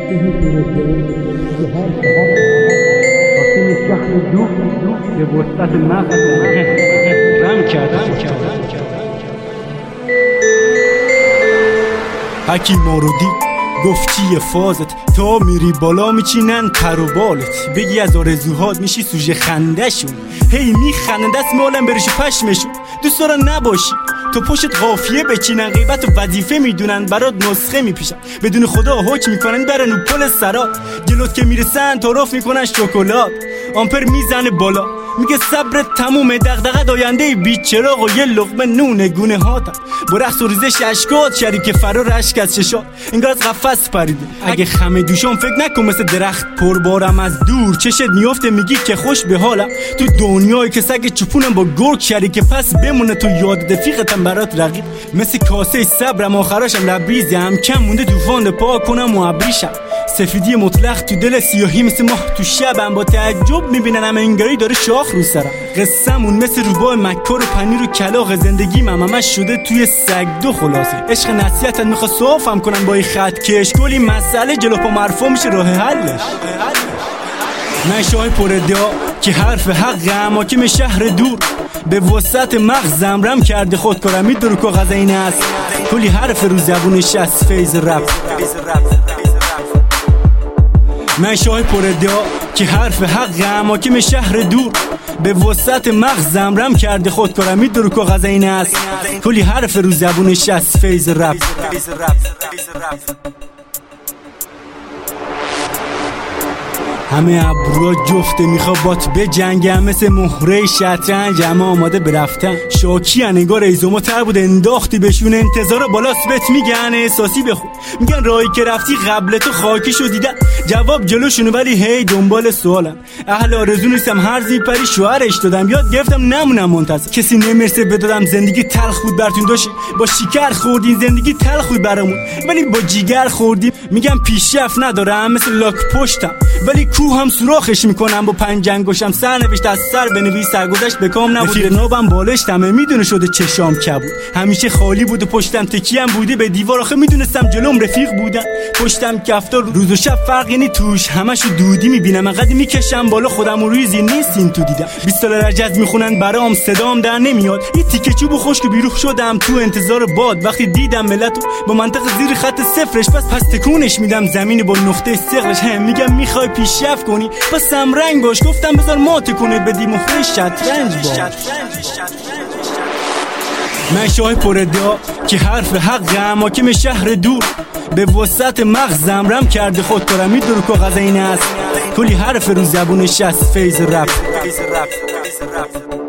شهر دو به وسط مغز رم کردم. حکیم مورودی گفتی فازت تا میری بالا میچینن پر و بالت، بگی از آرزوهات میشی سوژه خندهشون، هی میخندن دست مالم بریشی پشمشون، دوست دارن نباشی تو پشت قافیه بچینن، غیبت و وظیفه میدونن برات نسخه میپیشن، بدون خدا حکم میکنن برن و پل سرا، جلوت که میرسن تعارف میکنن شکلات، آمپر میزنه بالا میگه صبر تمومه، دغدغه آینده بیچراغ و یه لقمه نون گونه هاتم، با رقص و ریزش اشکات شریک فرار اشک از چشات، انگار از قفس پریده. اگه خمه دوشم فکر نکن مثل درخت پربارم از دور چشت میافته میگی که خوش به حالم، تو دنیایی که سگ چپونم با گرگ شریک پس بمونه تو یاد دفیقتم برات رقیب، مثل کاسه صبرم آخراشم لبریزم، کم مونده طوفان پاک کنم و ابریشم، سفیدی مطلق تو دل سیاهی مثل ماه تو شبم، با تعجب میبیننم انگاری داره شاخ رو سرم، قصه‌مون مثل روباه مکار و پنیر و کلاغ، زندگی همش شده توی سگ دو خلاصه، عشق نصیحتت میخواد صافم کنن با این خط کش، کلی مسئله جلو پا مرفوع میشه راه حلش. من شاه پر ادعا که حرف حق حاکم شهر دور، به وسط مغزم رم کرده خودکارم میدور کاغذ این است، کلی حرف رو زبونش از فیض رپ. من شاه پر ادعا که حرف حق حاکم شهر دور، به وسط مغزم رم کرده خودکارم میدور کاغذ این است، کلی حرف رو زبونش از فیض رپ. همه ابرو جفته میخوا بات به جنگم، مثل مهره شطرنج همه آماده برفتن، شاکی انگار ایزومو تر بود انداختی بهشون، انتظار بالاست بهت میگن احساسی بخون، میگن راهی که رفتی قبل تو خاکیشو دیدن، جواب جلوشونو ولی هی دنبال سوالم، اهل آرزو نیستم هر زیپری شوهرش دادم، یاد گرفتم نمونم منتظر کسی نمیرسه بدادم، زندگی تلخ بود براتون داشت، با شکر خوردین زندگی تلخ بود برامون ولی با جیگر خوردیم، میگم پیشرفت ندارم مثل لاک پشتم ولی کوه هم سوراخش میکنم، با پنج انگشتم سر نوشت از سر بنویس، سرگذشت به کام نبود، رفیق نابم بالشتمه میدونه شده چشام کبود، همیشه خالی بود و پشتم تکیم بوده به دیوار، آخه میدونستم جلوم رفیق بودن، پشتم کفتار روز و شب فرقی نی توش، همشو دودی میبینم انقدر میکشم بالا خودم و روی زیر نیستین تو دیدم، 20 سال رجز میخونن برام صدام در نمیاد، یه تیکه چوب خشک بیروح شدم تو انتظار باد، وقتی دیدم ملتو با منطق زیر خط صفرش پس تکونش میدم زمین با نقطه صفرش، هم میگم میخوای پیشرفت کنی پس هم رنگ باش، گفتم بذار ما تکونه بدی مهره شطرنج باش. من شاه پر ادعا که حرف حق حاکم شهر دور، به وسط مغزم رم کرده خودکارم میدور کاغذ این است، کلی حرف رو زبونش از فیض رپ.